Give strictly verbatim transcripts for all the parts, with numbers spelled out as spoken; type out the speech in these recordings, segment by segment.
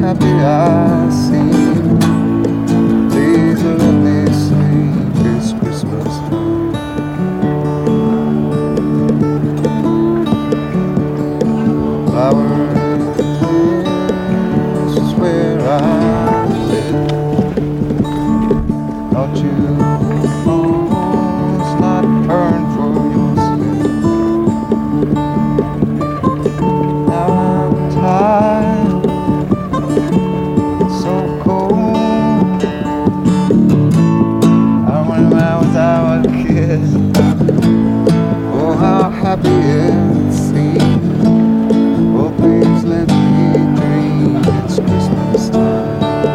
happy I seem. Please let me sleep, it's Christmas time. Flowers, this is where I live. Don't you almost not burn for your sleep? Now I'm tired, so cold. I remember when I was our kid. Oh, how happy it seemed. Oh, please let me dream, it's Christmas time.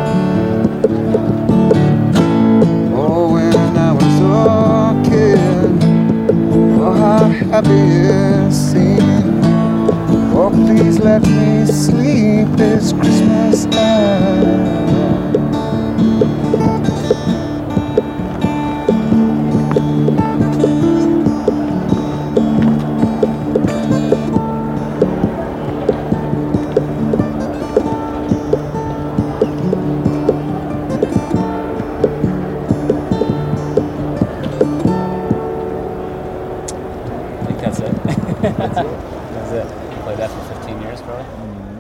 Oh, when I was a kid, oh, how happy it seemed. Oh, please let me sleep, it's Christmas time. I think that's it. That's it. That's it. Played that for fifteen years, probably.